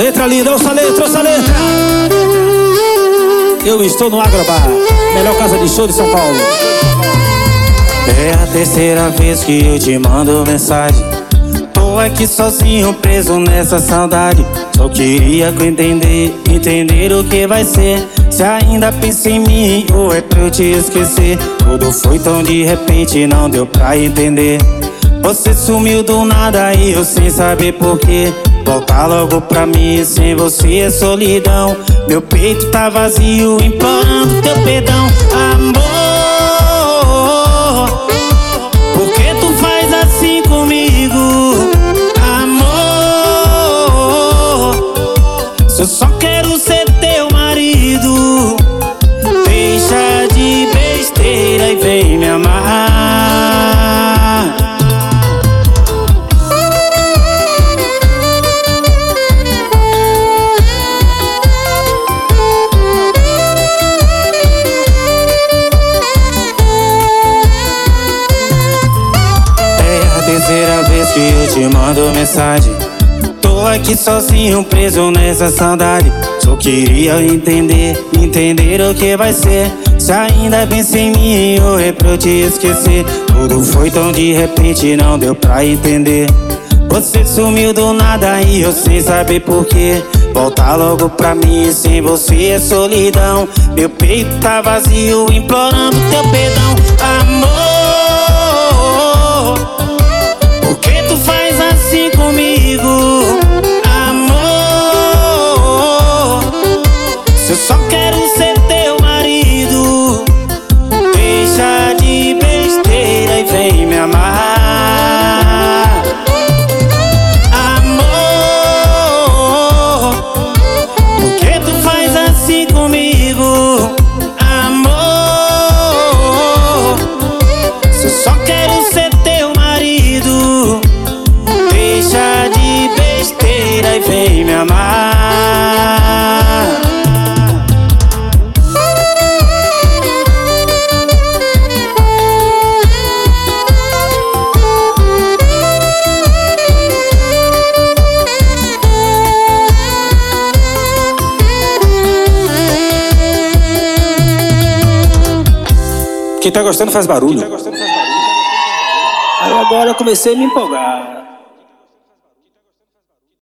Letra linda, ouça a letra, ouça a letra. Eu estou no Agrobar, melhor casa de show de São Paulo. É a terceira vez que eu te mando mensagem. Tô aqui sozinho, preso nessa saudade. Só queria que eu entender o que vai ser. Se ainda pensa em mim ou é pra eu te esquecer. Tudo foi tão de repente, não deu pra entender. Você sumiu do nada e eu sem saber porquê. Volta logo pra mim, sem você é solidão. Meu peito tá vazio, implorando teu perdão. Amor, por que tu faz assim comigo? Amor, se eu só quero ser teu marido. Deixa de besteira e vem me amar. Terceira vez que eu te mando mensagem. Tô aqui sozinho, preso nessa saudade. Só queria entender o que vai ser. Se ainda pensa em mim ou é pra eu te esquecer. Tudo foi tão de repente, não deu pra entender. Você sumiu do nada e eu sem saber porquê. Volta logo pra mim, sem você é solidão. Meu peito tá vazio, implorando teu perdão. Amor, comigo, amor, se eu só quero ser teu marido. Deixa de besteira e vem me amar. Amor, por que tu faz assim comigo? Amor, se eu só quero ser teu marido. Deixa de besteira e vem me amar. Quem tá gostando faz barulho. Aí agora eu comecei a me empolgar.